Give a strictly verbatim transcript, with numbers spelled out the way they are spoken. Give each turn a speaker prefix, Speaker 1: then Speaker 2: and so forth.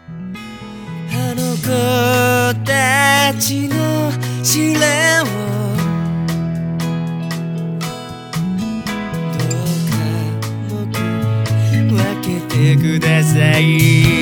Speaker 1: あの子たちの試練をどうか僕分けてください。